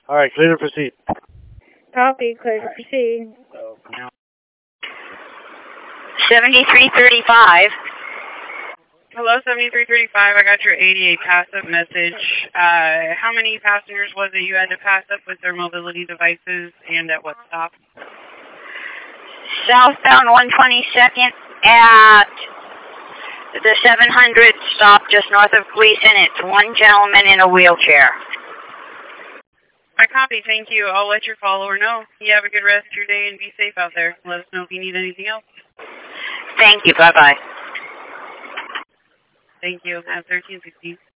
All right, clear to proceed. Copy, clear to proceed. 7335. Hello, 7335. I got your 88 pass-up message. How many passengers was it you had to pass up with their mobility devices and at what stop? Southbound 122nd at the 700 stop just north of Gleason. It's one gentleman in a wheelchair. I copy. Thank you. I'll let your follower know. You have a good rest of your day and be safe out there. Let us know if you need anything else. Thank you. Bye-bye. Thank you. At 1316.